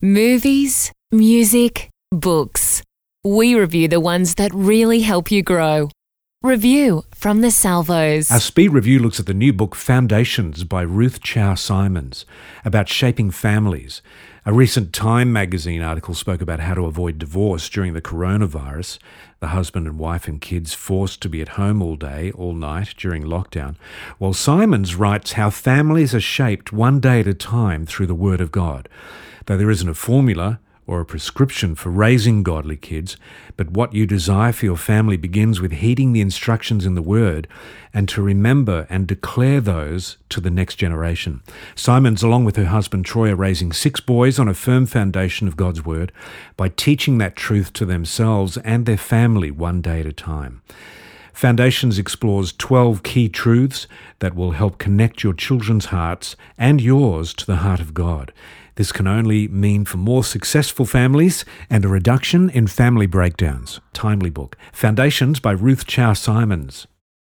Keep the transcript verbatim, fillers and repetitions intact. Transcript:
Movies, music, books. We review the ones that really help you grow. Review from the Salvos. Our speed review looks at the new book Foundations by Ruth Chow Simons about shaping families. A recent Time magazine article spoke about how to avoid divorce during the coronavirus, the husband and wife and kids forced to be at home all day, all night during lockdown. While Simons writes how families are shaped one day at a time through the Word of God. Though there isn't a formula or a prescription for raising godly kids, but what you desire for your family begins with heeding the instructions in the Word and to remember and declare those to the next generation. Simons, along with her husband Troy, are raising six boys on a firm foundation of God's Word by teaching that truth to themselves and their family one day at a time. Foundations explores twelve key truths that will help connect your children's hearts and yours to the heart of God. This can only mean for more successful families and a reduction in family breakdowns. Timely book. Foundations by Ruth Chow Simons.